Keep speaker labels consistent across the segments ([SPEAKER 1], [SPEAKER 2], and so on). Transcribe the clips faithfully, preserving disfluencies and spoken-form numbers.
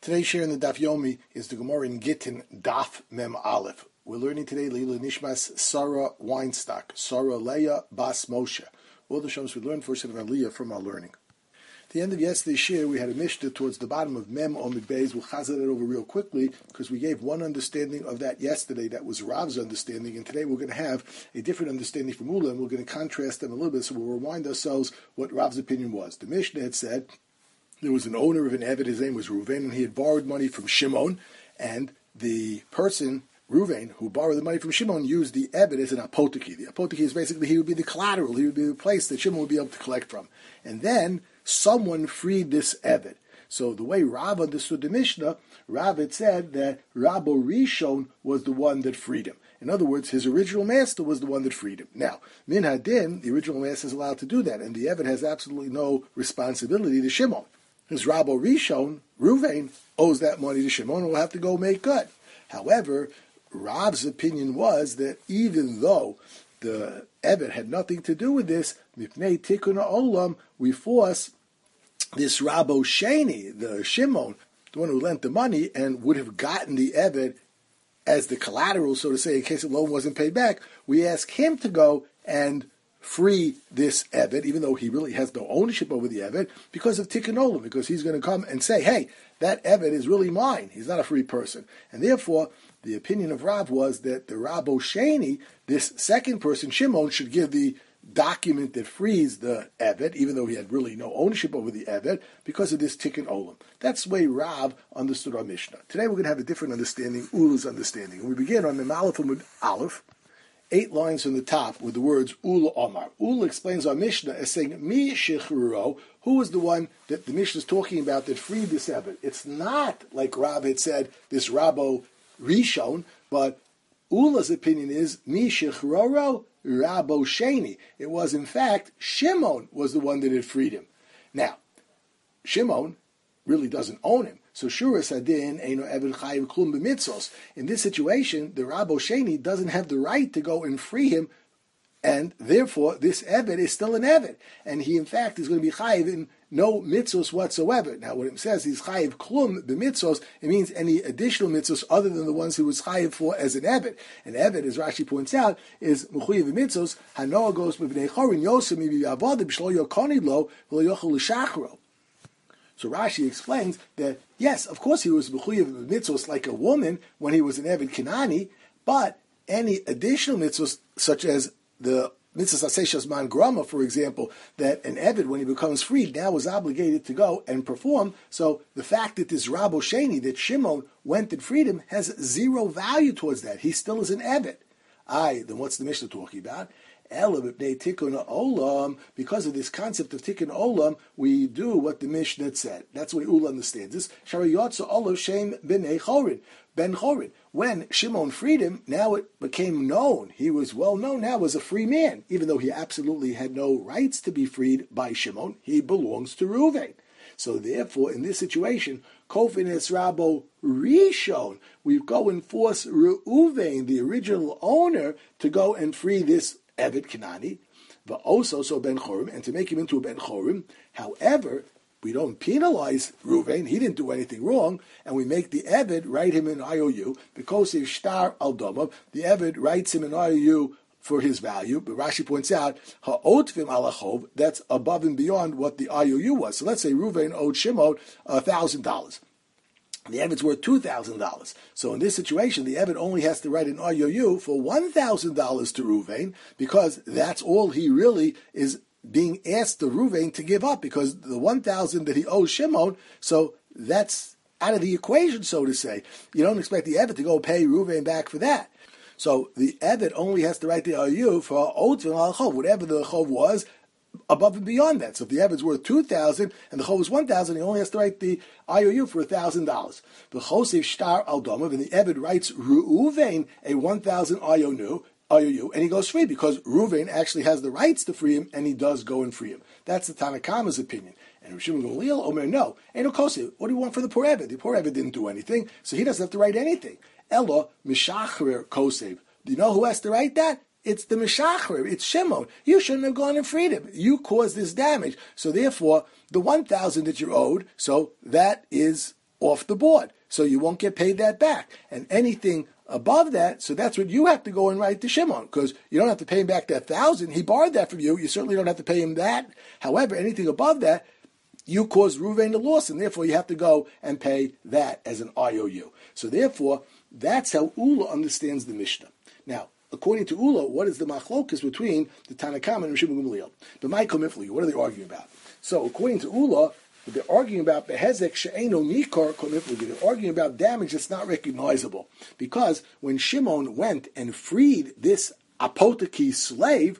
[SPEAKER 1] Today's share in the Daf Yomi is the Gemara in Gittin, Daf Mem Aleph. We're learning today Leila Nishmas Sarah Weinstock, Sarah Leah Bas Moshe. All the Shams we learned first of Aliyah from our learning. At the end of yesterday's share, we had a Mishnah towards the bottom of Mem Omid Beis. We'll chazar it over real quickly because we gave one understanding of that yesterday. That was Rav's understanding, and today we're going to have a different understanding from Ula, and we're going to contrast them a little bit. So we'll remind ourselves what Rav's opinion was. The Mishnah had said there was an owner of an Eved, his name was Reuven, and he had borrowed money from Shimon, and the person, Reuven, who borrowed the money from Shimon, used the Eved as an apoteki. The apoteki is basically, he would be the collateral, he would be the place that Shimon would be able to collect from. And then someone freed this Eved. So the way Rav understood the Mishnah, Rav had said that Rabbo Rishon was the one that freed him. In other words, his original master was the one that freed him. Now, Min Hadin, the original master is allowed to do that, and the Eved has absolutely no responsibility to Shimon. His Rabbo Rishon, Reuven, owes that money to Shimon and will have to go make good. However, Rav's opinion was that even though the Eved had nothing to do with this, Mipnei Tikkun Olam, we force this Rabbo Sheni, the Shimon, the one who lent the money and would have gotten the Eved as the collateral, so to say, in case the loan wasn't paid back, we ask him to go and free this Eved, even though he really has no ownership over the Eved, because of Tikkun Olam, because he's going to come and say, hey, that Eved is really mine. He's not a free person. And therefore, the opinion of Rav was that the Rabbo Sheni, this second person, Shimon, should give the document that frees the Eved, even though he had really no ownership over the Eved, because of this Tikkun Olam. That's the way Rav understood our Mishnah. Today we're going to have a different understanding, Ula's understanding. And we begin on Mem Aleph and Aleph, eight lines from the top with the words Ula Omar. Ula explains our Mishnah as saying, Mi Shechruro, who is the one that the Mishnah is talking about that freed this Eved? It's not, like Rav had said, this Rabbo Rishon, but Ula's opinion is, Mi Shechruro Rabbo Sheni. It was, in fact, Shimon was the one that had freed him. Now, Shimon really doesn't own him. So Shura Sadin Eino Eved Chayiv Klum B'mitzos. In this situation, the Rabbo Sheni doesn't have the right to go and free him, and therefore this Eved is still an Eved, and he in fact is going to be Chayiv in no mitzvos whatsoever. Now, what it says he's Chayiv Klum B'mitzos, it means any additional mitzvos other than the ones he was Chayiv for as an Eved. An Eved, as Rashi points out, is Mechuyev B'mitzos. Hanoah goes B'vnei Chorin Yosem Mibi Avodim Shlo Yokoni Lo V'Lo Yochel L'Shachro. So Rashi explains that, yes, of course he was Mechuyev mitzvos like a woman when he was an Eved Kenani, but any additional mitzvos, such as the mitzvahs Aseh Man Grama, for example, that an Eved, when he becomes freed, now is obligated to go and perform. So the fact that this Rabbo Sheni, that Shimon went and freed him, has zero value towards that. He still is an Eved. Aye, then what's the Mishnah talking about? Tikkun Olam, because of this concept of Tikkun Olam, we do what the Mishnah said. That's the way Ula understands this. Sharayotza Olav Shem B'nei Chorin, Ben Chorin. When Shimon freed him, now it became known. He was well known now as a free man. Even though he absolutely had no rights to be freed by Shimon, he belongs to Reuven. So therefore, in this situation, Kofin es Rabbo Rishon, we go and force Reuven, the original owner, to go and free this Eved Kenani, but also so Ben Chorim, and to make him into a Ben Chorim. However, we don't penalize Reuven; he didn't do anything wrong, and we make the Eved write him an I O U because he's Shtar Al Domav. The Eved writes him an I O U for his value, but Rashi points out Ha'otvim Alachov, that's above and beyond what the I O U was. So let's say Reuven owed Shimon a thousand dollars. The Eved's worth two thousand dollars. So in this situation, the Eved only has to write an I O U for one thousand dollars to Reuven, because that's all he really is being asked of Reuven to give up, because the one thousand dollars that he owes Shimon, so that's out of the equation, so to say. You don't expect the Eved to go pay Reuven back for that. So the Eved only has to write the I O U for Otvin al Chov, whatever the Chov was, above and beyond that. So if the Eved's worth two thousand dollars and the Chov is one thousand dollars, he only has to write the I O U for one thousand dollars. The Chosef Shtar Al Domav, and the Eved writes Reuven a one thousand dollars I O U, and he goes free, because Reuven actually has the rights to free him, and he does go and free him. That's the Tanakama's opinion. And Rav Shimon Gamliel, Omer, no, ain't no Kosef. What do you want for the poor Eved? The poor Eved didn't do anything, so he doesn't have to write anything. Elo Mishachrer Kosef. Do you know who has to write that? It's the Meshachar. It's Shimon. You shouldn't have gone and freed him. You caused this damage. So therefore, the one thousand that you're owed, so that is off the board. So you won't get paid that back. And anything above that, so that's what you have to go and write to Shimon, because you don't have to pay him back that thousand. He borrowed that from you. You certainly don't have to pay him that. However, anything above that, you caused Reuven the loss, and therefore you have to go and pay that as an I O U. So therefore, that's how Ula understands the Mishnah. Now, according to Ula, what is the machlokas between the Tanna Kama and Rishon Gamliel? The Michael Mifli, what are they arguing about? So, according to Ula, they're arguing about behezek she'eno nikar komifli. They're arguing about damage that's not recognizable, because when Shimon went and freed this apoteki slave,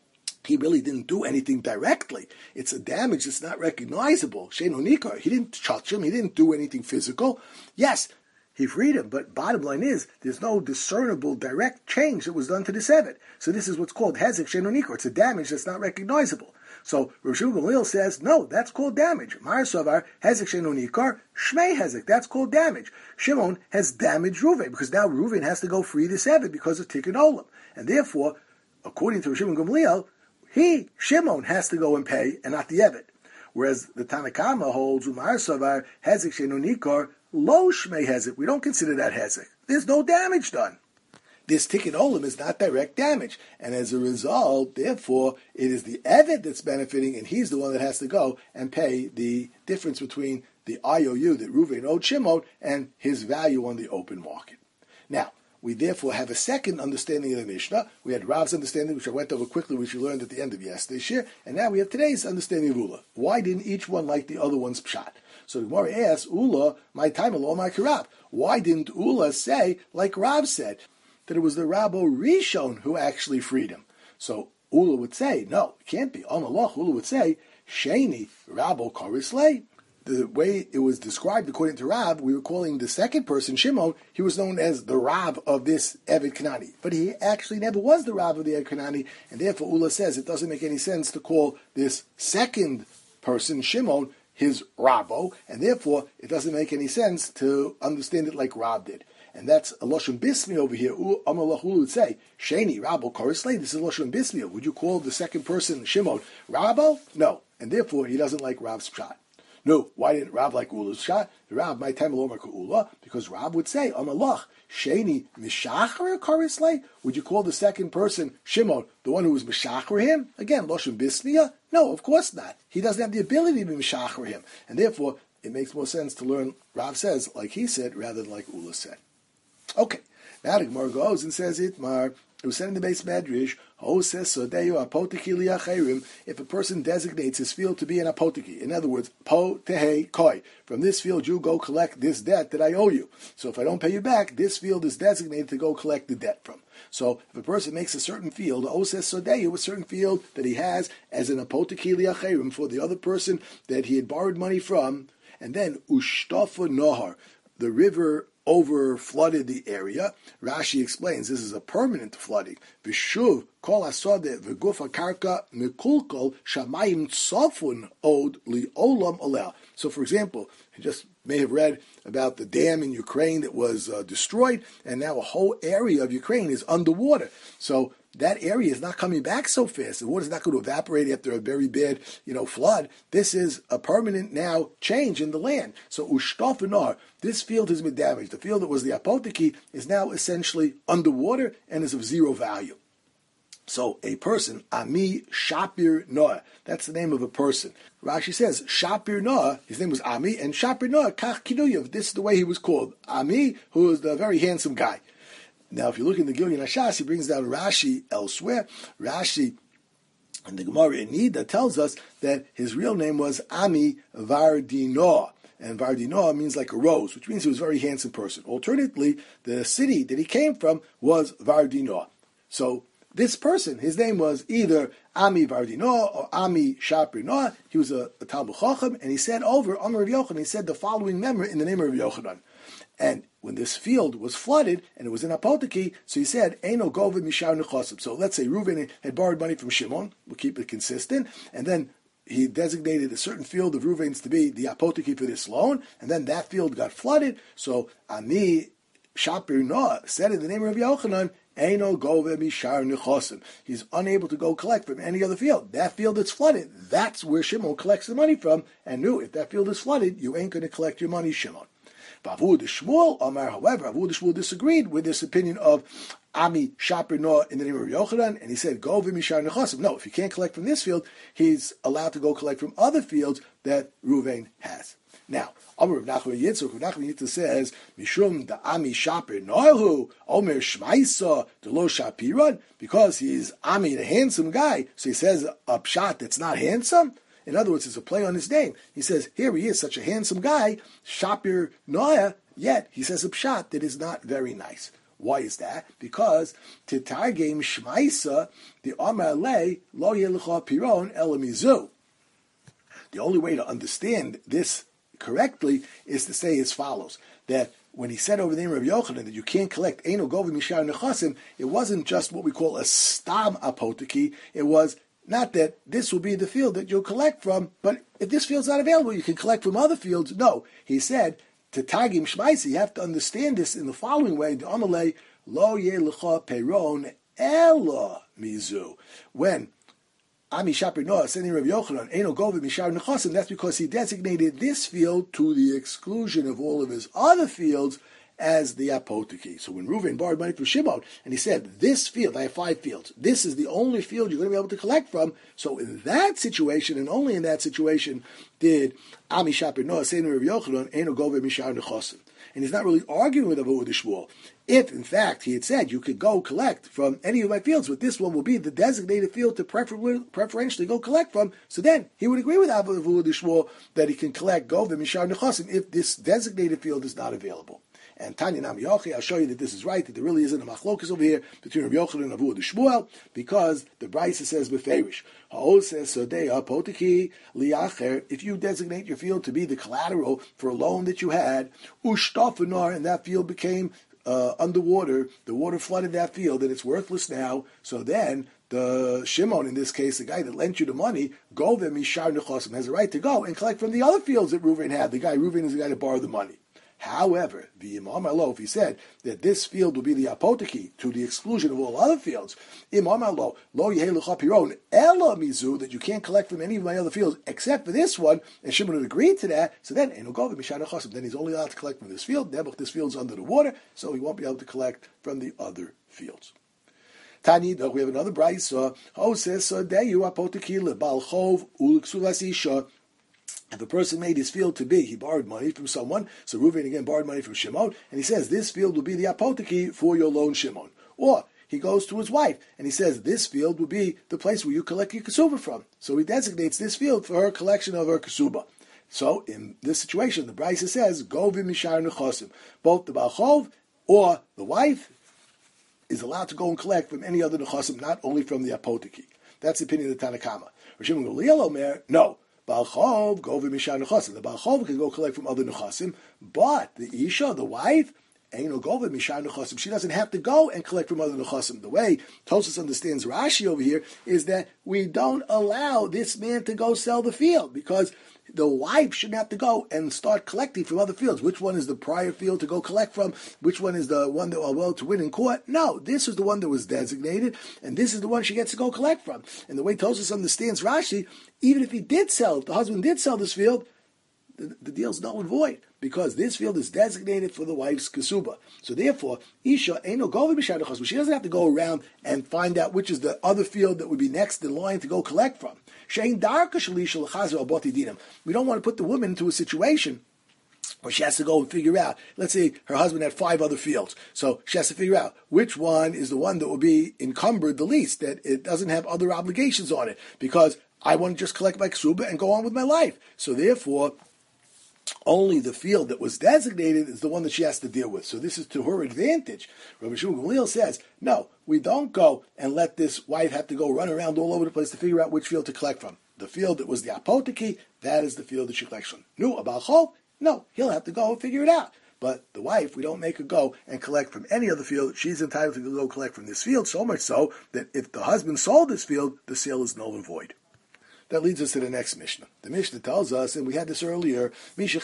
[SPEAKER 1] he really didn't do anything directly. It's a damage that's not recognizable. She'eno nikar. He didn't touch him. He didn't do anything physical. Yes, he freed him, but bottom line is, there's no discernible direct change that was done to the Sevet. So this is what's called hezek she'eno nikar. It's a damage that's not recognizable. So Rishon Gamliel says, no, that's called damage. Mar Savar, hezek she'eno nikar, shmei hezek. That's called damage. Shimon has damaged Reuven, because now Reuven has to go free the Sevet because of Tikkun Olam. And therefore, according to Rishon Gamliel, he, Shimon, has to go and pay, and not the Evet. Whereas the Tanna Kama holds, Umar Savar, hezek she'eno nikar, lo shmei hezek. We don't consider that hezek. There's no damage done. This Tikkun Olam is not direct damage. And as a result, therefore, it is the Evet that's benefiting, and he's the one that has to go and pay the difference between the I O U that Reuven owed Shimon and his value on the open market. Now, we therefore have a second understanding of the Mishnah. We had Rav's understanding, which I went over quickly, which we learned at the end of yesterday's shir, and now we have today's understanding of Ula. Why didn't each one like the other one's pshat? So the Gemara asks, Ula, my time alone, my karab. Why didn't Ula say, like Rav said, that it was the Rabbo Rishon who actually freed him? So Ula would say, no, it can't be. On Allah, Ula would say, Sheni Rabbo Karislei. The way it was described according to Rav, we were calling the second person, Shimon, he was known as the Rav of this Eved Kanani. But he actually never was the Rav of the Eved Kanani, and therefore Ula says it doesn't make any sense to call this second person, Shimon, his Rabbo, and therefore it doesn't make any sense to understand it like Rav did. And that's a Lashon Bismi over here. Amalach Ula would say, Sheni, Rabbo, Karislei. This is Lashon Bismi. Would you call the second person, Shimon, Rabbo? No. And therefore he doesn't like Rav's pshat. No, why didn't Rav like Ula's pshat? Rav might time Ula, because Rav would say, Amalach, Sheni, Mishachar Karislei. Would you call the second person, Shimon, the one who was Mishachar him? Again, Lashon Bismiya? No, of course not. He doesn't have the ability to be Mishachar him. And therefore, it makes more sense to learn, Rav says, like he said, rather than like Ula said. Okay, now the Gemara goes and says it, Mar, it was said in the base Medrash, Ho says Sodeyo apoteki liacherim, if a person designates his field to be an apoteki. In other words, po tehe koi. From this field you go collect this debt that I owe you. So if I don't pay you back, this field is designated to go collect the debt from. So if a person makes a certain field, Ho says Sodeyo, a certain field that he has as an apoteki liacherim for the other person that he had borrowed money from, and then ushtafa nohar, the river over flooded the area. Rashi explains this is a permanent flooding. Vishuv kol asode v'guf karka mikulkol shamayim tzafun od li olam aleh. So, for example, you just may have read about the dam in Ukraine that was uh, destroyed, and now a whole area of Ukraine is underwater. So that area is not coming back so fast. The water is not going to evaporate after a very bad, you know, flood. This is a permanent now change in the land. So ushtafanar, this field has been damaged. The field that was the apoteki is now essentially underwater and is of zero value. So a person, Ami Shapir Noah, that's the name of a person. Rashi says, Shapir Noah, his name was Ami, and Shapir Noah, Kach Kinuyev, this is the way he was called. Ami, who was the very handsome guy. Now, if you look in the Gilyon Hashas, he brings down Rashi elsewhere. Rashi, and the Gemara in Nida tells us that his real name was Ami Vardinoah. And Vardinoah means like a rose, which means he was a very handsome person. Alternatively, the city that he came from was Vardinoah. So, this person, his name was either Ami Vardinoah or Ami Shapir Noah. He was a, a Talmud Chacham, and he said over Amar Rav Yochanan, he said the following member in the name of Rav Yochanan. And when this field was flooded, and it was in apoteki, so he said, Eino Gova Mishar Nechosim. So let's say Reuven had borrowed money from Shimon, we'll keep it consistent, and then he designated a certain field of Reuven's to be the apoteki for this loan, and then that field got flooded, so Ami Shapir Noah said in the name of Rav Yochanan, Eino Gova Mishar Nechosim. He's unable to go collect from any other field. That field that's flooded, that's where Shimon collects the money from, and knew if that field is flooded, you ain't going to collect your money, Shimon. Vavud Shmuel Amar, however, Vavud Shmuel disagreed with this opinion of Ami Shaper Noah in the name of Yochanan, and he said, go v'mishar nechasim. No, if he can't collect from this field, he's allowed to go collect from other fields that Ruvain has. Now, Amar Rav Nachman Yitzchak, Rav Nachman Yitzchak says, Mishum da Ami Shaper Noahu, Omer Shmaisa, Delo Shapiran, because he's Ami, the handsome guy, so he says a pshat that's not handsome. In other words, it's a play on his name. He says, here he is, such a handsome guy, Shapir Noah, yet he says a pshat that is not very nice. Why is that? Because Titargem Shmaisa, the Amar Le, Lo Yelcha Piron Elamizu. The only way to understand this correctly is to say as follows, that when he said over the name of Yochanan that you can't collect Eino Govi Mishar Nechasim, it wasn't just what we call a Stam Apotiki, it was not that this will be the field that you'll collect from, but if this field's not available, you can collect from other fields. No, he said, to Tagim Shmaisi, you have to understand this in the following way, the Amalei Lo Yelecha Peron Ela Mizu. When Ami Shaper Noah sending Rav Yochanan, Eino Govi Mishar Nechasim, that's because he designated this field to the exclusion of all of his other fields as the apotiki. So when Reuven borrowed money from Shimon, and he said, this field, I have five fields, this is the only field you're going to be able to collect from, so in that situation, and only in that situation, did Ami Shaper Noah say to Rav Yochanan, Eino Govi Mishar Nechasim. And he's not really arguing with Avu Shmuel. If, in fact, he had said, you could go collect from any of my fields, but this one will be the designated field to prefer- preferentially go collect from, so then he would agree with Avu Shmuel that he can collect Govi Mishar Nechasim if this designated field is not available. And Tanya Nam Yochi, I'll show you that this is right, that there really isn't a machlokas over here between Rav Yochanan and Avu Shmuel, because the Brisa says beferish. Ha'ol says sodei apotiki liacher. If you designate your field to be the collateral for a loan that you had, ushtafanar, and that field became uh, underwater, the water flooded that field, and it's worthless now. So then the Shimon, in this case, the guy that lent you the money, go there mishar nechasim, has a right to go and collect from the other fields that Reuven had. The guy Reuven is the guy that borrowed the money. However, the Imam Alo, if he said that this field will be the apotiki to the exclusion of all other fields, Imam Alo, lo yehelucha piron, ela mizu, that you can't collect from any of my other fields except for this one, and Shimon would agree to that, so then, then he's only allowed to collect from this field. Nebuch, this field's under the water, so he won't be able to collect from the other fields. Tani, we have another brayso. Oh, says, so there you apotiki lebal chov uleksulas isha. If a person made his field to be, he borrowed money from someone, so Reuven again borrowed money from Shimon, and he says, this field will be the apotiki for your loan, Shimon. Or he goes to his wife, and he says, this field will be the place where you collect your kasuba from. So he designates this field for her collection of her kasuba. So in this situation, the Brisa says, go v'mishar nechosim. Both the Balchov or the wife is allowed to go and collect from any other nechosim, not only from the apotiki. That's the opinion of the Tanakama. Rishim Gamliel Omer, no. Balchov, go v'mishar nechasim. The Balchov can go collect from other nechasim, but the Isha, the wife, ain't no go v'mishar nechasim. She doesn't have to go and collect from other nechasim. The way Tosfos understands Rashi over here is that we don't allow this man to go sell the field, because the wife shouldn't have to go and start collecting from other fields. Which one is the prior field to go collect from? Which one is the one that will well to win in court? No, this is the one that was designated, and this is the one she gets to go collect from. And the way Tosfos understands Rashi, even if he did sell, if the husband did sell this field, the, the deal's null and void, because this field is designated for the wife's kasuba. So therefore, Isha ain't no go v'mishar nechasim. She doesn't have to go around and find out which is the other field that would be next in line to go collect from. We don't want to put the woman into a situation where she has to go and figure out. Let's say her husband had five other fields, so she has to figure out which one is the one that will be encumbered the least, that it doesn't have other obligations on it, because I want to just collect my ksuba and go on with my life. So therefore, only the field that was designated is the one that she has to deal with. So this is to her advantage. Rabbi Shimon Gamliel says, no, we don't go and let this wife have to go run around all over the place to figure out which field to collect from. The field that was the apotiki, that is the field that she collects from. No, about Chol, no, he'll have to go and figure it out. But the wife, we don't make her go and collect from any other field. She's entitled to go collect from this field, so much so that if the husband sold this field, the sale is null and void. that leads us to the next Mishnah. The Mishnah tells us, and we had this earlier,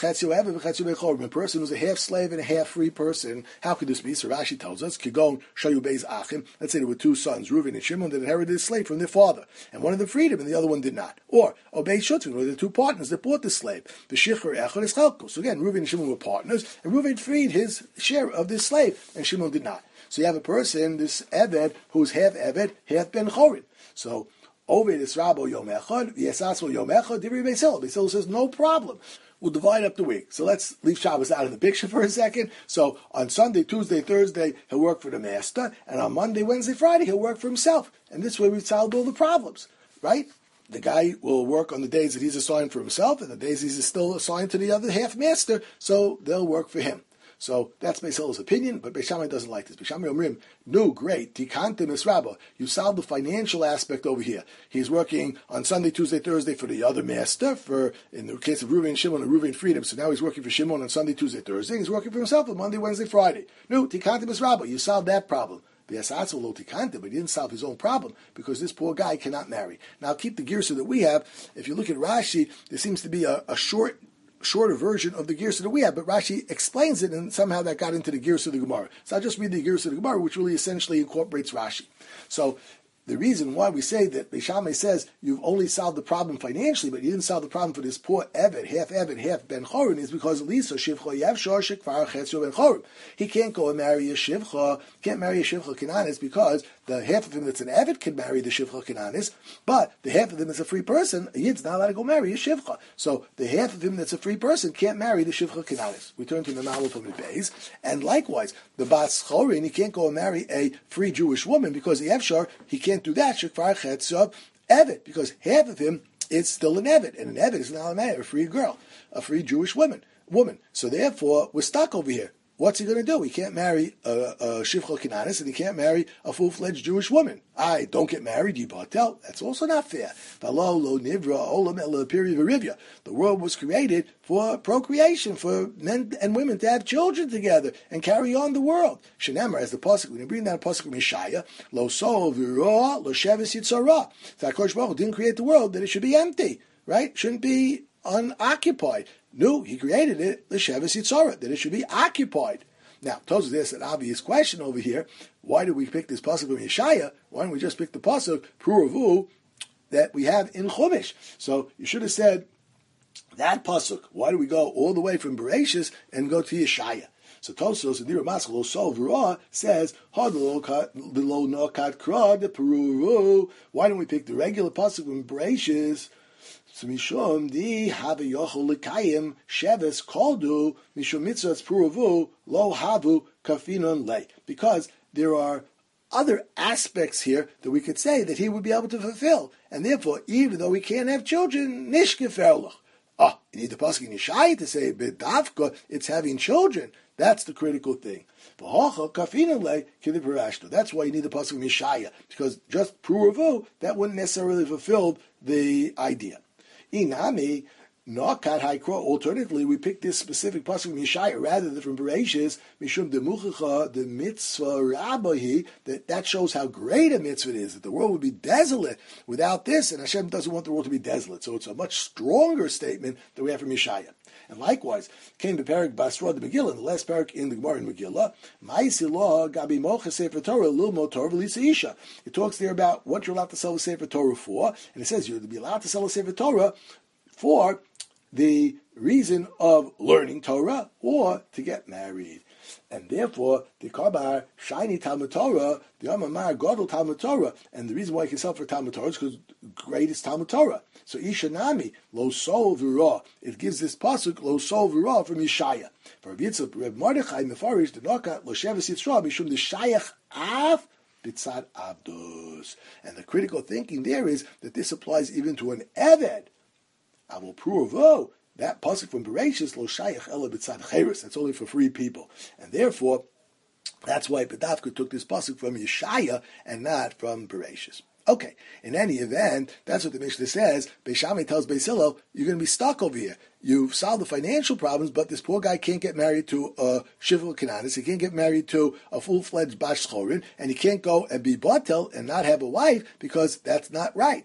[SPEAKER 1] a person who's a half slave and a half free person. How could this be? So Rashi tells us, Kigon Shayu Beis Achim. Let's say there were two sons, Reuven and Shimon, that inherited a slave from their father, and one of them freed him, and the other one did not. Or Obey Shutzin, or the two partners that bought the slave. The Shichur Echad is Chalko. So again, Reuven and Shimon were partners, and Reuven freed his share of this slave, and Shimon did not. So you have a person, this Eved, who's half Eved, half Ben Chorin. So Oved is Rabo Yom Echad, V'yasasvo Yom Echad, Divri Beis Hillel. Beis Hillel says, no problem. We'll divide up the week. So let's leave Shabbos out of the picture for a second. So on Sunday, Tuesday, Thursday, he'll work for the master, and on Monday, Wednesday, Friday, he'll work for himself. And this way we solve all the problems, right? The guy will work on the days that he's assigned for himself, and the days he's still assigned to the other half master, so they'll work for him. So that's Beis Hillel's opinion, but Beis Shammai doesn't like this. Beis Shammai Omrim, no, great, tikantim es rabba. You solve the financial aspect over here. He's working on Sunday, Tuesday, Thursday for the other master, for, in the case of Reuven and Shimon, and Reuven freed him, so now he's working for Shimon on Sunday, Tuesday, Thursday. He's working for himself on Monday, Wednesday, Friday. No, tikantim es rabba. You solve that problem. But he didn't solve his own problem because this poor guy cannot marry. Now keep the girsa that we have. If you look at Rashi, there seems to be a, a short shorter version of the girsa that we have, but Rashi explains it, and somehow that got into the girsa of the Gemara. So I'll just read the girsa of the Gemara, which really essentially incorporates Rashi. So the reason why we say that Beis Shammai says you've only solved the problem financially, but you didn't solve the problem for this poor Eved, half Eved, half Ben Chorin, is because Lisa Shivcha Yevshar Shekvar Chetzio Ben Chorin. He can't go and marry a Shivcha, can't marry a Shivcha Kananis because the half of him that's an Eved can marry the Shivcha Kananis, but the half of him that's a free person, a Yid's not allowed to go marry a Shivcha. So the half of him that's a free person can't marry the Shivcha Kananis. We turn to the Maluf of the Beis, and likewise, the Bas Chorin, he can't go and marry a free Jewish woman because the Yevshar, he can't do that. Shekvar Chetzio Eved, because half of him is still an Eved, and an Eved is not allowed to marry a free girl, a free Jewish woman. Woman. So therefore, we're stuck over here. What's he going to do? He can't marry a, a Shivcha Kananis, and he can't marry a full-fledged Jewish woman. I don't get married, Yibatel. That's also not fair. The world was created for procreation, for men and women to have children together and carry on the world. Shenemar, as the pasuk, when you bring down a pasuk from Yeshaya, lo sol v'roa, lo sheves yitzara. So HaKadosh Baruch Hu didn't create the world that it should be empty, right? Shouldn't be unoccupied. No, he created it, the Sheves Yitzara, that it should be occupied. Now, Tosfos asks an obvious question over here. Why did we pick this pasuk from Yeshaya? Why don't we just pick the pasuk, Puravu, that we have in Chumash? So you should have said that pasuk. Why do we go all the way from Bereshis and go to Yeshaya? So Tosfos, the Maskal Sol V'Ra says, why don't we pick the regular pasuk from Bereshis? So Mishum di have yochol lekayim sheves koldu mishum mitzvahs puravu lo havu kafinon le. Because there are other aspects here that we could say that he would be able to fulfill, and therefore, even though he can't have children, nishkeferloch. Ah, you need the pasuk in Yeshaya to say bedavka, it's having children. That's the critical thing. That's why you need the pasuk in Yeshaya, because just puravu, that wouldn't necessarily fulfill the idea. Inami, Nokat Haikro. Alternatively, we pick this specific pasuk from Yeshaya rather than from Bereshis, Mishum Demuchacha, the mitzvah Rabbahi, that that shows how great a mitzvah it is, that the world would be desolate without this, and Hashem doesn't want the world to be desolate. So it's a much stronger statement that we have from Yeshaya. And likewise, came the parak Basra the Megillah, the last parak in the Gemara in Megillah, Ma'isi Law Gabi Mocha Sefer Torah Lil Mo Torah V'Lisa Isha. It talks there about what you're allowed to sell a Sefer Torah for, and it says you're to be allowed to sell a Sefer Torah for the reason of learning Torah or to get married. And therefore, the Kabar, shiny Talmud Torah, the Amamar, Godel Talmud Torah, and the reason why you can sell for Talmud Torah is because greatest Talmud Torah. So Ishanami, Lo Sol V'Ra, it gives this pasuk, Lo Sol V'Ra, from Yeshaya. For Yitzhak, Reb Mordechai, Mefarish, the Nokat, Lo Sheves Yitzra, Mishum the Shayach Av, Bitzad Abdus. And the critical thinking there is that this applies even to an Eved. I will prove, oh, that pasuk from Bereshis, Lo Shayach Ela B'tzad Cheres, that's only for free people. And therefore, that's why Pedavka took this pasuk from Yeshaya and not from Bereshis. Okay, in any event, that's what the Mishnah says. Beis Shammai tells Beis Hillel, you're going to be stuck over here. You've solved the financial problems, but this poor guy can't get married to a Shivcha Kananis, he can't get married to a full-fledged Bash Chorin, and he can't go and be Batel and not have a wife because that's not right.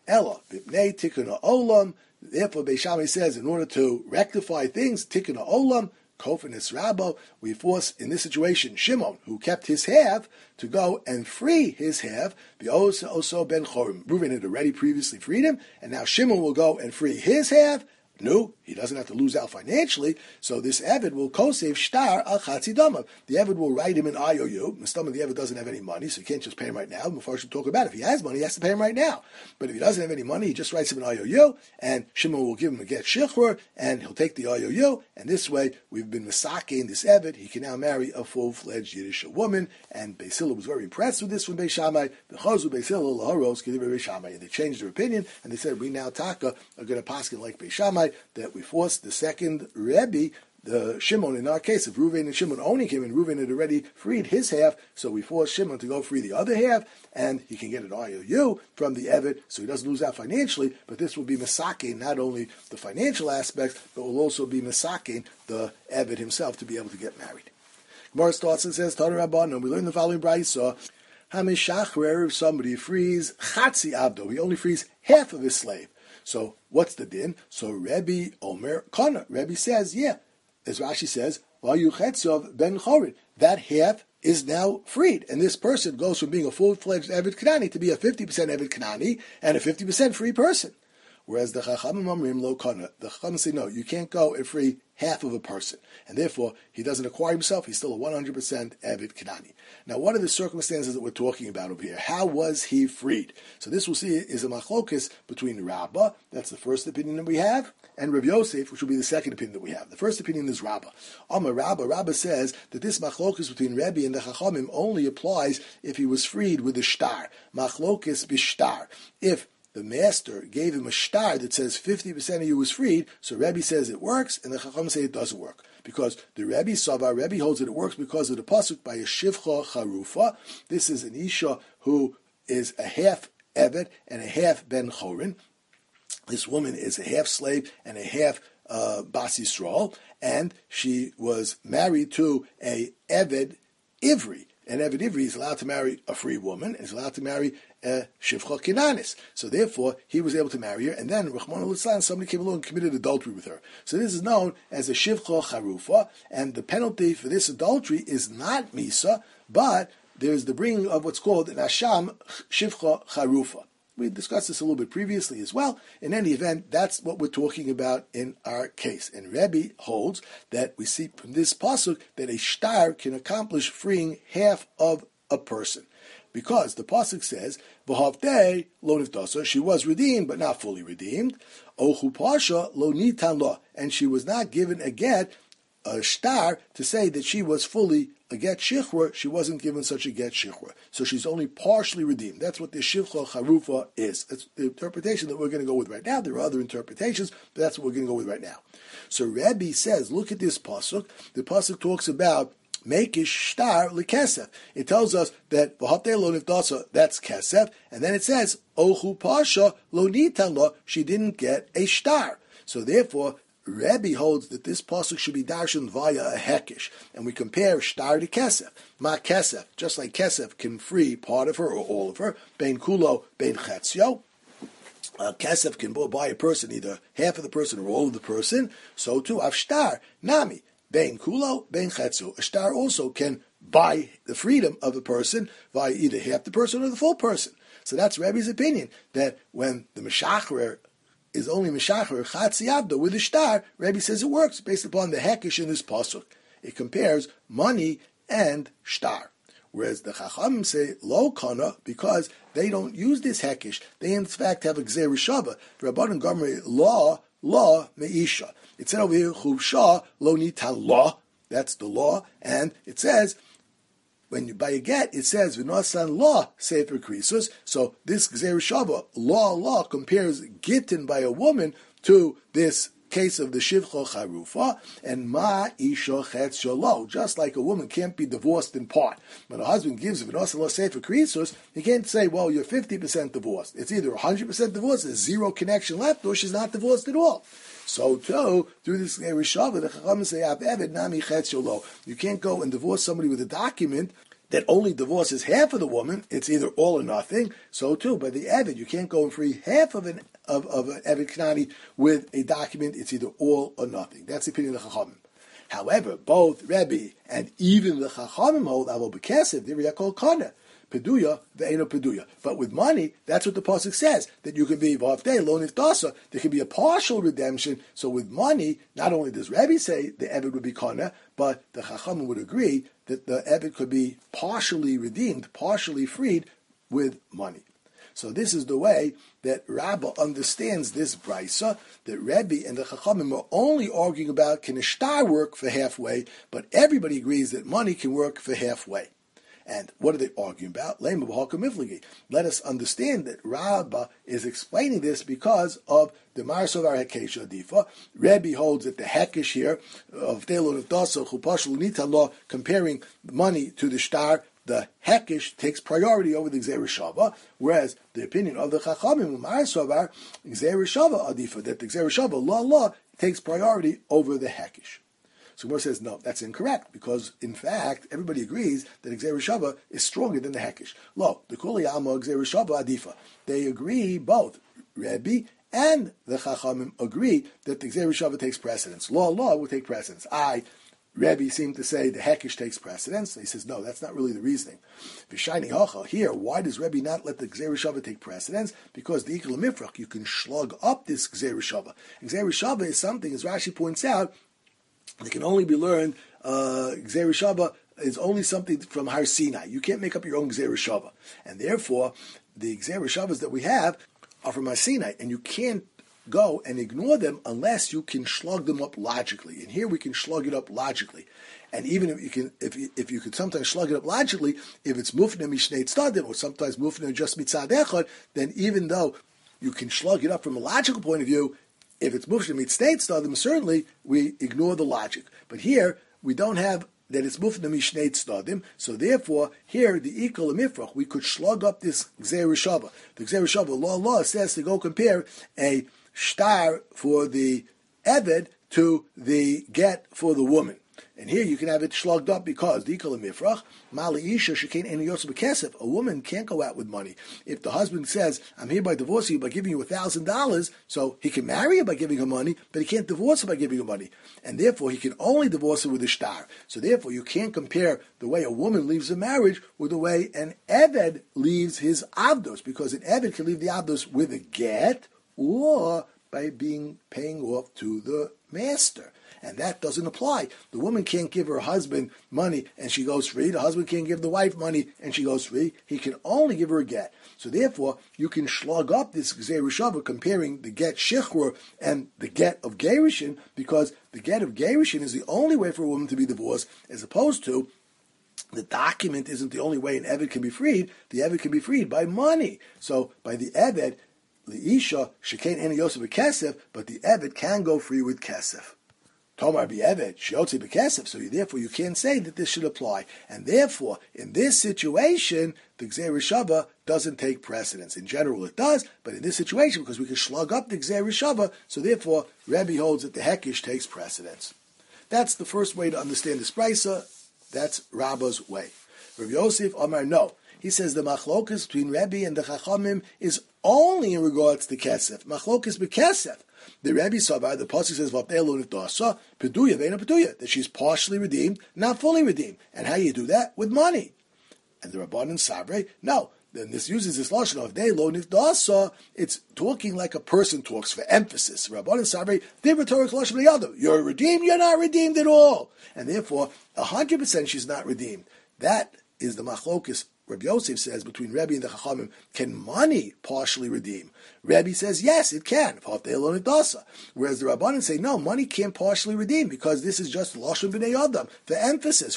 [SPEAKER 1] Ella, b'pnei tikkun ha'olam. Therefore, Beis Shammai says, in order to rectify things, tikkun ha'olam, Kofanis Rabbo, we force, in this situation, Shimon, who kept his half, to go and free his half, also ben Chorim. Reuven had already previously freed him, and now Shimon will go and free his half. No, he doesn't have to lose out financially, so this Eved will kosev shtar al chatzi damav. The Eved will write him an I O U. Mistama, the Eved doesn't have any money, so he can't just pay him right now. Before I should talk about it. If he has money, he has to pay him right now. But if he doesn't have any money, he just writes him an I O U, and Shimon will give him a get shichur, and he'll take the I O U, and this way, we've been masaking this Eved. He can now marry a full-fledged Yiddish woman, and Beis Hillel was very impressed with this from Beis Shammai. The Chazu Beis Hillel, Laharos, Kediv Beis Shammai, and they changed their opinion, and they said, we now, Taka, are going to paskin like Beis Shammai, that we force the second Rebbe, the Shimon, in our case, if Reuven and Shimon owning him, and Reuven had already freed his half, so we force Shimon to go free the other half, and he can get an I O U from the Eved, so he doesn't lose out financially, but this will be masaking not only the financial aspects, but will also be masaking the Eved himself to be able to get married. Gemara starts and says, Tana Rabban, and we learn the following brayso, Hamishachrer, if somebody frees Chatzi Abdo, he only frees half of his slave. So what's the din? So Rebbe Omer Kana. Rebbe says, yeah, as Rashi says, Vayuchetzov ben Chorin. That half is now freed, and this person goes from being a full-fledged Eved Kanani to be a fifty percent Eved Kanani and a fifty percent free person. Whereas the Chachamim Omrim Lo Kana, the Chachamim say, no, you can't go and free half of a person, and therefore he doesn't acquire himself. He's still a one hundred percent Eved Kanani. Now, what are the circumstances that we're talking about over here? How was he freed? So this we'll see is a machlokes between Rabbah, that's the first opinion that we have, and Rav Yosef, which will be the second opinion that we have. The first opinion is Rabbah. Amar Rabbah, Rabbah says that this machlokes between Rebbe and the Chachamim only applies if he was freed with a shtar. Machlokes b'shtar. If the master gave him a shtar that says fifty percent of you was freed, so Rebbe says it works, and the Chacham say it doesn't work. Because the Rebbe Sava, Rebbe holds that it works because of the pasuk by a shivcha charufa. This is an Isha who is a half Eved and a half Ben Chorin. This woman is a half slave and a half uh, Bas Yisrael, and she was married to a Eved Ivri. And Eved Ivri is allowed to marry a free woman, and is allowed to marry a Shivcha Kinanis. So therefore, he was able to marry her, and then, Rachmana litzlan, somebody came along and committed adultery with her. So this is known as a Shivcha Charufa, and the penalty for this adultery is not Misa, but there's the bringing of what's called an Asham Shivcha Charufa. We discussed this a little bit previously as well. In any event, that's what we're talking about in our case. And Rebbe holds that we see from this pasuk that a shtar can accomplish freeing half of a person. Because the pasuk says, "V'havdei lo nifdasa," she was redeemed but not fully redeemed. "Ochu pasha lo nitan lo," and she was not given a get, a shtar, to say that she was fully a get shichra. She wasn't given such a get shichra, so she's only partially redeemed. That's what the shivcha charufa is. It's the interpretation that we're going to go with right now. There are other interpretations, but that's what we're going to go with right now. So Rebbe says, look at this pasuk. The pasuk talks about Mekish shtar lekesef. It tells us that v'hatei lo nifdasa, that's kesef, and then it says ochu pasha lo nitan lo, she didn't get a shtar. So therefore, Rebbe holds that this pasuk should be darshan via a hekish, and we compare shtar to kesef. Ma kesef, just like kesef can free part of her or all of her, bein kulo, bein chetzio. Uh, kesef can buy a person, either half of the person or all of the person. So too, av shtar, nami. Bein kulo, bein chetzu. A shtar also can buy the freedom of a person via either half the person or the full person. So that's Rebbe's opinion, that when the Meshachrer is only Meshachrer Chatzi Abdo with a shtar, Rebbe says it works based upon the hekish in this pasuk. It compares money and shtar. Whereas the Chachamim say lo kana, because they don't use this hekish. They in fact have a gzei rishava. Rabbanan Gomri law, law meisha. It said over here, chuvsha lo nita law. That's the law. And it says, when you buy a get, it says, v'nosan law sefer krisus. So this gzei rishava, law, law, compares gittin by a woman to this case of the shivcha charufa, and ma isha chetz shalo. Just like a woman can't be divorced in part. When a husband gives v'nosan law sefer krisus, he can't say, well, you're fifty percent divorced. It's either one hundred percent divorced, there's zero connection left, or she's not divorced at all. So too, through this Rishava, the Chachamim say, Eved nami chetz shalo. You can't go and divorce somebody with a document that only divorces half of the woman, it's either all or nothing. So too, by the Eved, you can't go and free half of an of, of an Eved Knani with a document. It's either all or nothing. That's the opinion of the Chachamim. However, both Rebbe and even the Chachamim hold Avo B'Kesef, Diriyah Kol Kana, Peduya, Ve'eno Peduya. But with money, that's what the pasuk says, that you can be V'Avdei, Lo Niftasa, there can be a partial redemption. So with money, not only does Rebbe say the Eved would be Kana, but the Chachamim would agree that the Eved could be partially redeemed, partially freed with money. So this is the way that Rabbah understands this brisa, that Rebbe and the Chachamim are only arguing about can a shtar work for halfway, but everybody agrees that money can work for halfway. And what are they arguing about? Let us understand that Rabbah is explaining this because of the Marsovar Hekesha Adifa. Rebbe holds that the Hekesh here of Telon Dasa Chupashul Nitala, comparing money to the shtar, the Hekesh takes priority over the Gzeir Shava, whereas the opinion of the Chachamim Marsovar Gzeir Shava Adifa, that the Gzeir Shava law law takes priority over the Hekesh. So Gemara says, no, that's incorrect, because, in fact, everybody agrees that Gzeir Shava is stronger than the Hekesh. Lo, the Kuli Alma Gzeir Shava Adifa. They agree, both Rebbe and the Chachamim agree that the Gzeir Shava takes precedence. Law, law will take precedence. I, Rebbe, seem to say the Hekesh takes precedence. He says, no, that's not really the reasoning. V'shayni hacha, here, why does Rebbe not let the Gzeir Shava take precedence? Because the Ikal Mifrach, you can slug up this Gzeir Shava. Gzeir Shava is something, as Rashi points out, that can only be learned, uh, Gzeir Shava is only something from Har Sinai. You can't make up your own Gzeir Shava. And therefore, the Gzeir Shavas that we have are from Har Sinai, and you can't go and ignore them unless you can slug them up logically. And here we can slug it up logically. And even if you can, if you, if you could sometimes slug it up logically, if it's mufne mishnei tzadim, or sometimes mufne just mitzad echad, then even though you can slug it up from a logical point of view, if it's mufne mishnei tzadim, certainly we ignore the logic. But here we don't have that it's mufne mishnei tzadim, so therefore here the ikal mifrach, we could slug up this Gzeir Shava. The Gzeir Shava law law says to go compare a shtar for the Eved to the get for the woman. And here you can have it slugged up because the Ikal Mifrach, Mali Isha Shekain Enu Yosef B'Kesef. A woman can't go out with money. If the husband says, I'm hereby divorcing you by giving you a thousand dollars, so he can marry her by giving her money, but he can't divorce her by giving her money. And therefore he can only divorce her with a shtar. So therefore you can't compare the way a woman leaves a marriage with the way an Eved leaves his Avdos, because an Eved can leave the Avdos with a get, or by being paying off to the master. And that doesn't apply. The woman can't give her husband money and she goes free. The husband can't give the wife money and she goes free. He can only give her a get. So therefore, you can slug up this Gzeir Shava comparing the get Shichrur and the get of Gerushin, because the get of Gerushin is the only way for a woman to be divorced, as opposed to the document isn't the only way an Eved can be freed. The Eved can be freed by money. So by the Eved, the Isha, Shekain Enu Yosef B'Kesef, but the Eved can go free with Kesef. Tomar B'Eved, Shiotzi B'Kesef, so you, therefore you can't say that this should apply. And therefore, in this situation, the Gzeir Shava doesn't take precedence. In general it does, but in this situation, because we can slug up the Gzeir Shava, so therefore Rebbe holds that the Hekesh takes precedence. That's the first way to understand this brisa. That's Rabbah's way. Rav Yosef Amar, no. He says the machlokas between Rebbe and the Chachamim is only in regards to Kesef. Machlokas b'Kesef. The Rebbe Savar, the pasuk says V'Avdei Dasa Peduya Ve'ena Peduya, that she's partially redeemed, not fully redeemed. And how you do that? With money. And the Rabbanan Sabre, no. Then this uses this lashon of V'Avdei Lo Nifdasa. It's talking like a person talks for emphasis. Rabbanan Sabre, Divratorik lashon b'yado. You're redeemed. You're not redeemed at all. And therefore, a hundred percent she's not redeemed. That is the machlokas. Rabbi Yosef says between Rebbe and the Chachamim, can money partially redeem? Rebbe says yes, it can. Whereas the Rabbanan say no, money can't partially redeem because this is just lashon b'nei adam, the emphasis.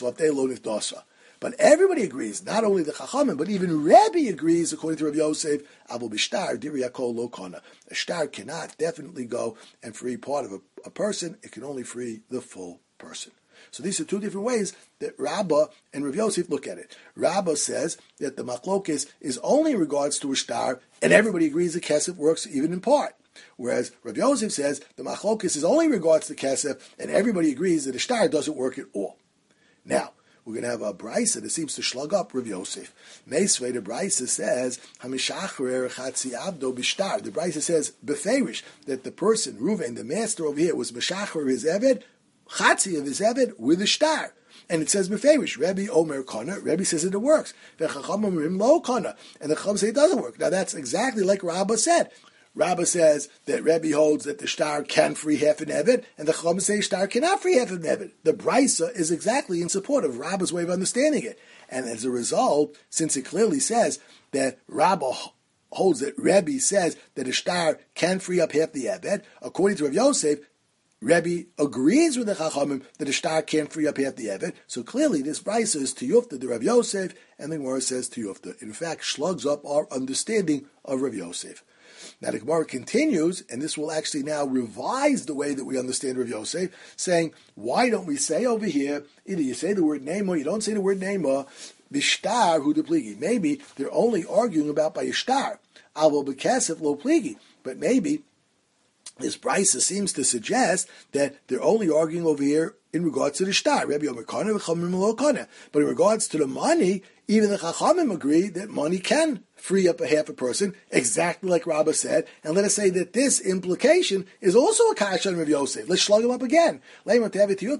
[SPEAKER 1] But everybody agrees, not only the Chachamim, but even Rebbe agrees, according to Rabbi Yosef, Avol b'shtar diriyakol lo kana. A shtar cannot definitely go and free part of a, a person; it can only free the full person. So these are two different ways that Rabbah and Rav Yosef look at it. Rabbah says that the machlokes is only in regards to a shtar, and everybody agrees that kesef works even in part. Whereas Rav Yosef says the machlokes is only in regards to kesef, and everybody agrees that a shtar doesn't work at all. Now, we're going to have a brisa that seems to slug up Rav Yosef. Meisvei, the brisa says, Hamishachrer chatzi abdo bishtar. The brisa says, beferish, that the person, Reuven, the master over here, was Meshachrer his eved, chatzi of his eved, with a star. And it says beferish. Rebbe Omer Kana. Rebbe says that it works. The Chacham Omerim Lo Kana. And the Chacham say it doesn't work. Now that's exactly like Rabbah said. Rabbah says that Rebbe holds that the star can free half an eved, and the Chacham say star cannot free half an eved. The brisa is exactly in support of Rabbah's way of understanding it. And as a result, since it clearly says that Rabbah holds that Rebbe says that a star can free up half the eved, according to Rav Yosef, Rebbe agrees with the Chachamim that a star can't free up half the Eved. So clearly this brisa is Tiyufta to Rav Yosef, and the Gemara says Tiyufta. In fact, slugs up our understanding of Rav Yosef. Now the Gemara continues, and this will actually now revise the way that we understand Rav Yosef, saying, why don't we say over here, either you say the word name or you don't say the word name or bishtar hu de pligi. Maybe they're only arguing about by a star. Avo bekesef lo pligi. But maybe this brisa seems to suggest that they're only arguing over here in regards to the shtar. Rebbe Omer Kana, Chachamim Lo Kana. But in regards to the money, even the Chachamim agree that money can free up a half a person, exactly like Rabbah said. And let us say that this implication is also a kasha on Rav Yosef. Let's slug him up again. We slugged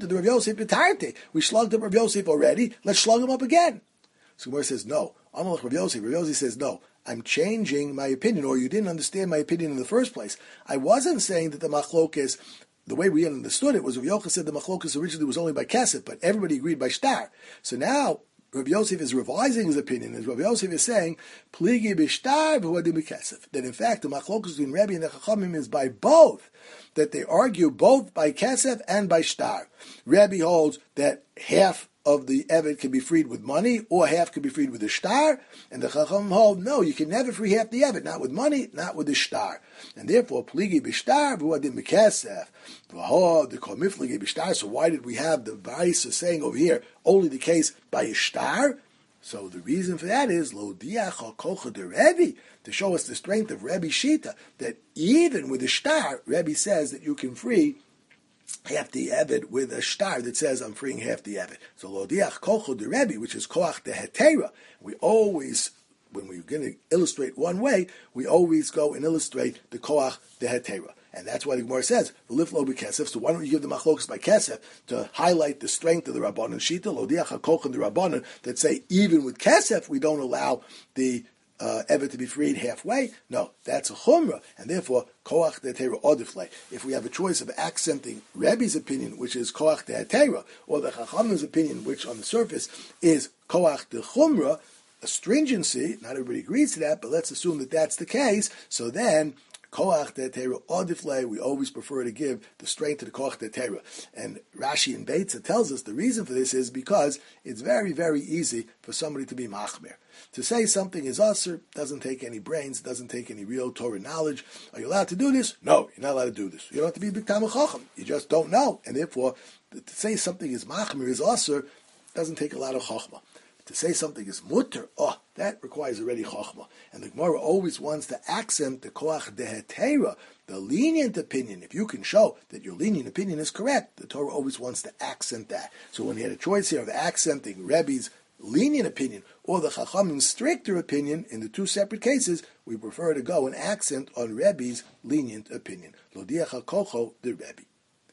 [SPEAKER 1] up Rav Yosef already. Let's slug him up again. So Gemara says no. Amalek Rav Yosef. Rav Yosef says no. I'm changing my opinion, or you didn't understand my opinion in the first place. I wasn't saying that the machlokes, the way we understood it was Rav Yochanan said the machlokes originally was only by kesef, but everybody agreed by shtar. So now Rav Yosef is revising his opinion, and Rav Yosef is saying, pligi b'shtar v'huadim b'kesef. That in fact the machlokes between Rebbe and the Chachamim is by both, that they argue both by kesef and by shtar. Rebbe holds that half of the eved can be freed with money, or half can be freed with a shtar, and the Chacham hold, no, you can never free half the eved, not with money, not with the shtar. And therefore, pligi b'shtar, v'huadim b'kesef, v'ho, the komifligi b'shtar, so why did we have the Brisa saying over here, only the case by a shtar? So the reason for that is, lo diach ha-kocha de Rebbe, to show us the strength of Rebbe Shita, that even with a shtar, Rebbe says that you can free half the eved with a shtar that says I'm freeing half the eved. So lodiach kocho de Rebbe, which is koach de hetera. We always, when we're going to illustrate one way, we always go and illustrate the koach de hetera. And that's why the Gemara says, "V'liflo b'kesef." So why don't you give the machlokas by kesef to highlight the strength of the Rabbanan Shita? Lodiach hakoch and the Rabbanan that say even with kesef we don't allow the Uh, ever to be freed halfway? No, that's a chumrah, and therefore koach de'atera odiflei. If we have a choice of accenting Rebbe's opinion, which is koach de'atera, or the Chachamim's opinion, which on the surface is koach de'chumrah, a stringency. Not everybody agrees to that, but let's assume that that's the case. So then, koach de'atera odiflei, we always prefer to give the strength to the koach de'atera. And Rashi and Beitza tells us the reason for this is because it's very, very easy for somebody to be machmer. To say something is usher doesn't take any brains, doesn't take any real Torah knowledge. Are you allowed to do this? No, you're not allowed to do this. You don't have to be a big Talmid Chacham. You just don't know. And therefore, to say something is machmir, is usher, doesn't take a lot of chachma. To say something is mutter, oh, that requires already chachma. And the Gemara always wants to accent the koach dehetera, the lenient opinion. If you can show that your lenient opinion is correct, the Torah always wants to accent that. So when you had a choice here of accenting Rebbe's lenient opinion or the Chachamim's stricter opinion, in the two separate cases, we prefer to go and accent on Rebbe's lenient opinion. Lodiach hakocho de Rebbe.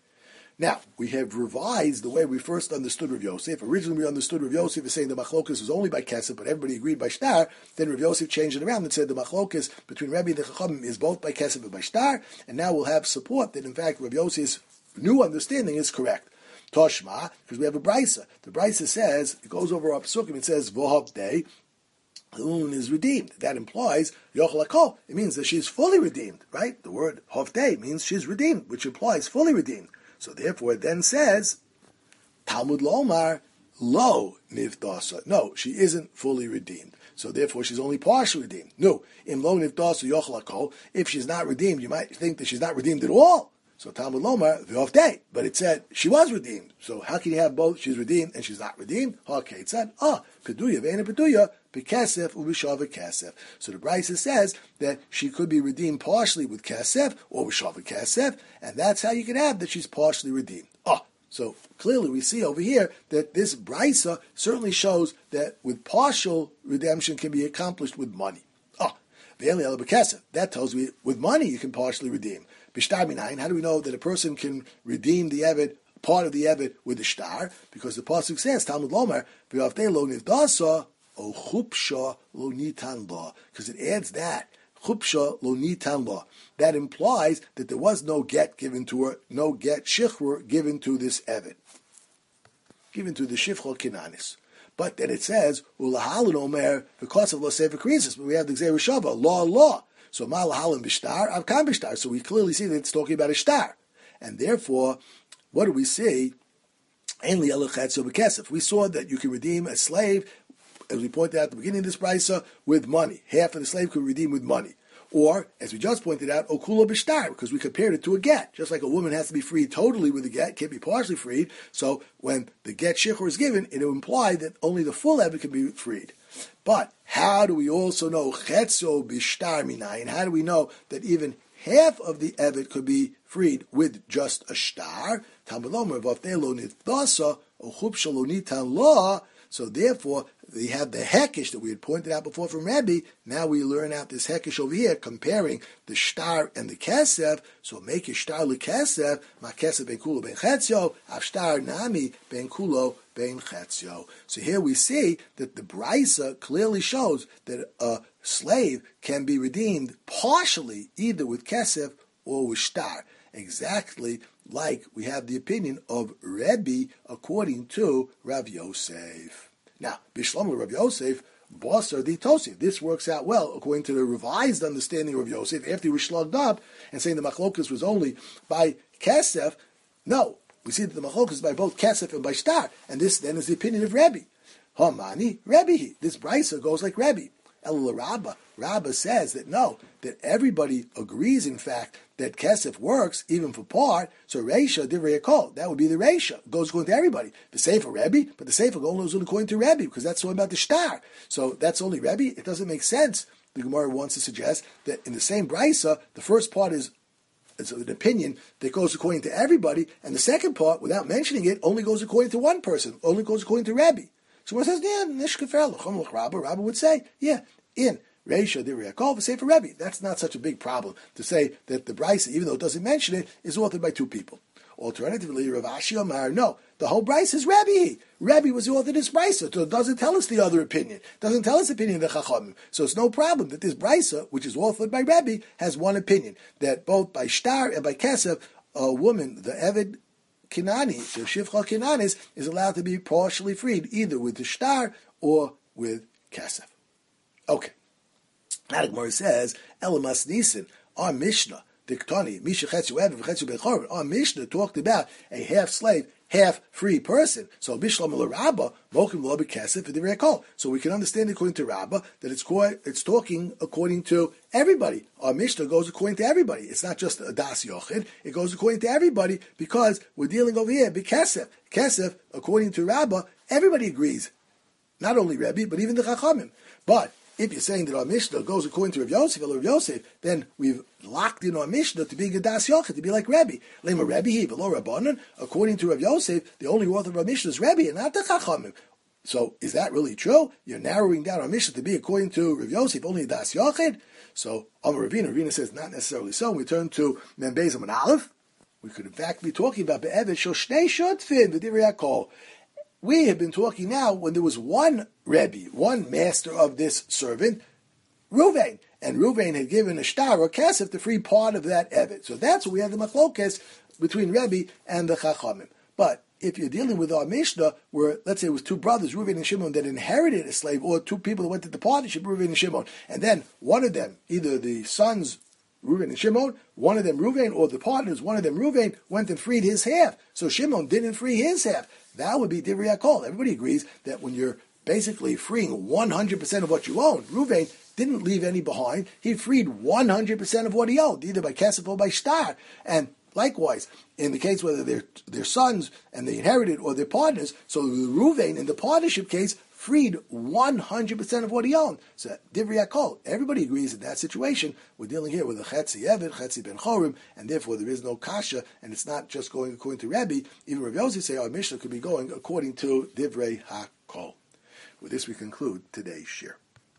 [SPEAKER 1] Now, we have revised the way we first understood Rav Yosef. Originally we understood Rav Yosef as saying the machlokas was only by kesef, but everybody agreed by shtar. Then Rav Yosef changed it around and said the machlokas between Rebbe and the Chachamim is both by kesef and by shtar, and now we'll have support that in fact Rav Yosef's new understanding is correct. Toshma, because we have a brisa. The brisa says, it goes over our psukim, it says, Vohav Day, Un is redeemed. That implies, Yochel HaKol. It means that she's fully redeemed, right? The word Hav Day means she's redeemed, which implies fully redeemed. So therefore it then says, Talmud Lomar, Lo Nivdasa. No, she isn't fully redeemed. So therefore she's only partially redeemed. No, Im Lo Nivdasa Yochel HaKol. If she's not redeemed, you might think that she's not redeemed at all. So Talmud Lomar, v'of day. But it said she was redeemed. So how can you have both? She's redeemed and she's not redeemed. Okay, it said, ah, peduya, ve'ena peduya, b'kesef, u'b'shava kesef. So the Brisa says that she could be redeemed partially with kesef, or b'shava kesef, and that's how you can have that she's partially redeemed. Ah, So clearly we see over here that this brisa certainly shows that with partial redemption can be accomplished with money. Oh, that tells me with money you can partially redeem. Bishtar minayin, how do we know that a person can redeem the eved, part of the eved with the shtar? Because the pasuk says, Talmud Lomer, v'avtei lo nivdasa, o chupsha lo nitan la, because it adds that. Chupsha lo nitan la. That implies that there was no get given to her, no get shichrur given to this eved, given to the shifcha kinanis. But then it says ulahalin omer because of lo sefer krisis. But we have the gzei rishava law law. So ma lahalin b'shtar avkan b'shtar. So we clearly see that it's talking about a shtar, and therefore, what do we see? Ainli elachetzo b'kesef. We saw that you can redeem a slave, as we pointed out at the beginning of this brisa, with money. Half of the slave could redeem with money. Or, as we just pointed out, okulo b'shtar, because we compared it to a get. Just like a woman has to be freed totally with a get, can't be partially freed. So when the get shikhr is given, it will imply that only the full eved can be freed. But how do we also know chetzo b'shtar minayin? How do we know that even half of the eved could be freed with just a shtar? Talmud Lomer v'avtei lo nitdasa o chupsha lo nitan la. So therefore, we have the hekish that we had pointed out before from Rebbe. Now we learn out this hekish over here, comparing the shtar and the kesef. So make a shtar lekesef, ma kesef ben kulo ben chetzio, av shtar nami ben kulo ben chetzio. So here we see that the brisa clearly shows that a slave can be redeemed partially, either with kesef or with shtar. Exactly like we have the opinion of Rebbe according to Rav Yosef. Now, Bishlam Rav Yosef, Basar di Tosif. This works out well according to the revised understanding of Rav Yosef. After he was slugged up and saying the machlokas was only by Kesef, no, we see that the machlokas is by both Kesef and by Shtar, and this then is the opinion of Rebbe. Hamani Rebbe. This brisa goes like Rebbe. El Rabba. Rabba says that no, that everybody agrees, in fact, that Kesef works even for part. So Reisha Divrei Kol, that would be the Reisha. It goes according to everybody. The Sefer Rebbe, but the Sefer goes according to Rebbe because that's all about the Shtar. So that's only Rebbe. It doesn't make sense. The Gemara wants to suggest that in the same brisa, the first part is it's an opinion that goes according to everybody, and the second part, without mentioning it, only goes according to one person, only goes according to Rebbe. So one says, yeah, Nishkafer L'chom Rabba. Rabba would say, yeah, in Reisha Divrei Kol v'Sefer Rebbe. That's not such a big problem to say that the brisa, even though it doesn't mention it, is authored by two people. Alternatively, Rav Ashi Omar, no, the whole brisa is Rebbe. Rebbe was the author of this brisa, so it doesn't tell us the other opinion. It doesn't tell us the opinion of the Chachamim. So it's no problem that this brisa, which is authored by Rebbe, has one opinion, that both by Shtar and by Kesef, a woman, the Eved Kinani, the Shifcha Kinanis, is allowed to be partially freed, either with the Shtar or with Kesef. Okay. Now the Gemara says, Elamas Nisan, our Mishnah, Diktani, Misha Chetzu Ev, Chetzu Bechor, our Mishnah talked about a half slave, half free person. So Bishlam el Rabba, Mokim Lo Bekesef Divrei Kol. So we can understand according to Rabba that it's it's talking according to everybody. Our Mishnah goes according to everybody. It's not just a Das Yochid. It goes according to everybody because we're dealing over here Bekesef. Kesef, according to Rabba, everybody agrees. Not only Rebbe, but even the Chachamim. But if you're saying that our Mishnah goes according to Rav Yosef, or Rav Yosef, then we've locked in our Mishnah to be Gedas Yochid, to be like Rebbe. Lema Rebbe he, v'lo Rabbanan. According to Rav Yosef, the only author of our Mishnah is Rebbe, and not the Chachamim. So, is that really true? You're narrowing down our Mishnah to be according to Rav Yosef, only Das Yochid? So, Amar Ravina, Ravina says not necessarily so. We turn to Mem Beis and Aleph. We could in fact be talking about Be'evet Shel Shnei Shutfin, V'divrei Kol. We have been talking now when there was one Rebbe, one master of this servant, Ruvain, and Ruvain had given a shtar or kesef to free part of that evet. So that's where we have the machlokes between Rebbe and the Chachamim. But if you're dealing with our Mishnah, where let's say it was two brothers, Ruvain and Shimon, that inherited a slave, or two people that went to the partnership, Ruvain and Shimon, and then one of them, either the sons, Ruvain and Shimon, one of them Ruvain, or the partners, one of them Ruvain, went and freed his half. So Shimon didn't free his half. That would be Divrei Kol. Everybody agrees that when you're basically freeing one hundred percent of what you own, Ruvain didn't leave any behind. He freed one hundred percent of what he owed, either by kesef or by shtar. And likewise, in the case whether they're their sons and they inherited or their partners, so the Ruvain in the partnership case freed one hundred percent of what he owned. So Divrei Hakol, everybody agrees in that situation. We're dealing here with a Chetzi Eved, Chetzi Ben Chorim, and therefore there is no Kasha, and it's not just going according to Rebbe. Even Rav Yossi say our Mishnah could be going according to Divrei Hakol. With this we conclude today's shir.